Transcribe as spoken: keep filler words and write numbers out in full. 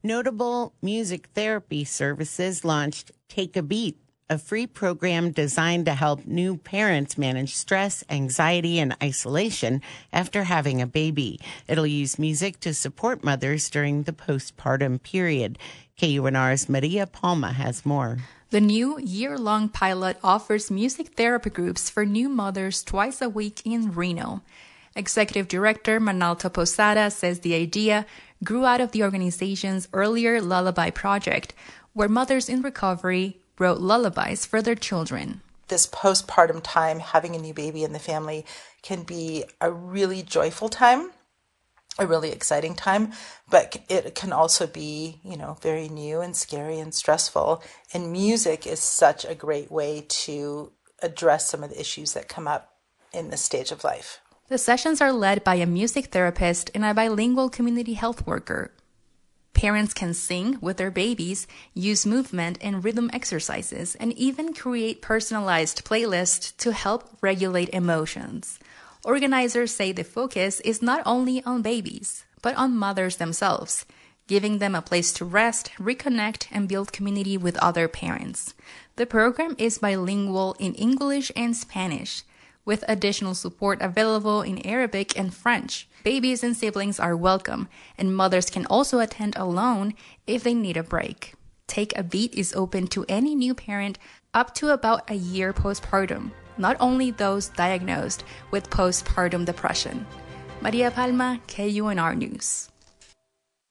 Notable music therapy services launched Take a Beat, a free program designed to help new parents manage stress, anxiety, and isolation after having a baby. It'll use music to support mothers during the postpartum period. K U N R's Maria Palma has more. The new year-long pilot offers music therapy groups for new mothers twice a week in Reno. Executive Director Manalto Posada says the idea grew out of the organization's earlier Lullaby project, where mothers in recovery wrote lullabies for their children. This postpartum time, having a new baby in the family, can be a really joyful time, a really exciting time, but it can also be, you know, very new and scary and stressful. And music is such a great way to address some of the issues that come up in this stage of life. The sessions are led by a music therapist and a bilingual community health worker. Parents can sing with their babies, use movement and rhythm exercises, and even create personalized playlists to help regulate emotions. Organizers say the focus is not only on babies, but on mothers themselves, giving them a place to rest, reconnect, and build community with other parents. The program is bilingual in English and Spanish, with additional support available in Arabic and French. Babies and siblings are welcome, and mothers can also attend alone if they need a break. Take a Beat is open to any new parent up to about a year postpartum, not only those diagnosed with postpartum depression. Maria Palma, K U N R News.